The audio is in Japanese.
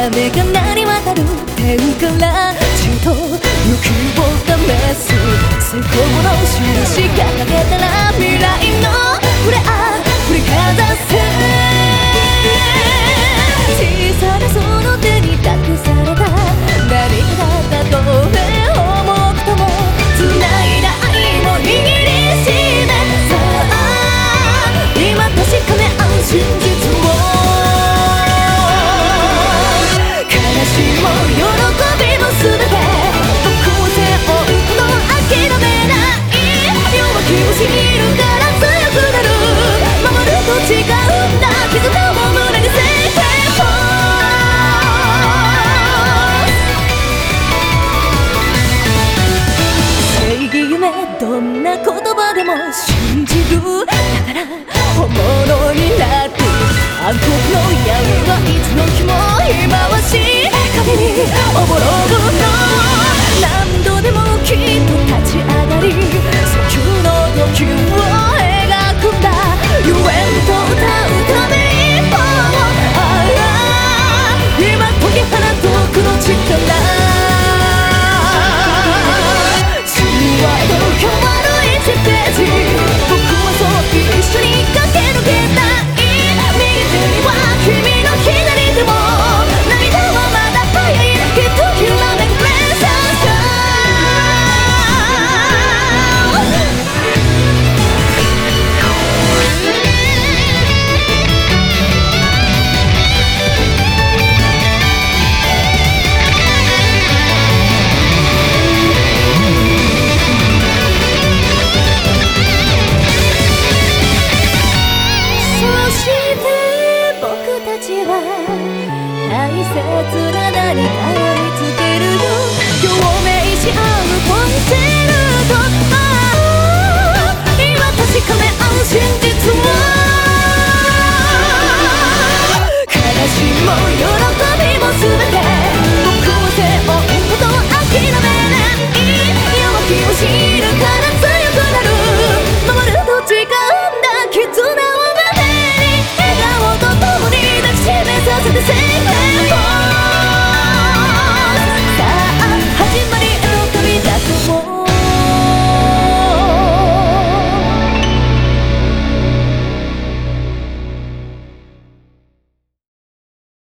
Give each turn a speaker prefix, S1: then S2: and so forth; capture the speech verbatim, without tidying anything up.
S1: 雨が鳴り渡る天からじっと行くを試す成功の印掲げたら未来のフレア振りかざせ小さなその手に託された何かだと重くとも繋いだ愛も握りしめさあ今確かめ合う真実を悲しみも喜びも全て僕を背負うこと諦めない弱気を知るから強くなる守ると違うんだ絆も胸にせどんな言葉でも信じるだから本物になって暗黒の闇はいつの日も忌まわしい影におぼろぐの何度でもきっと立ち上がり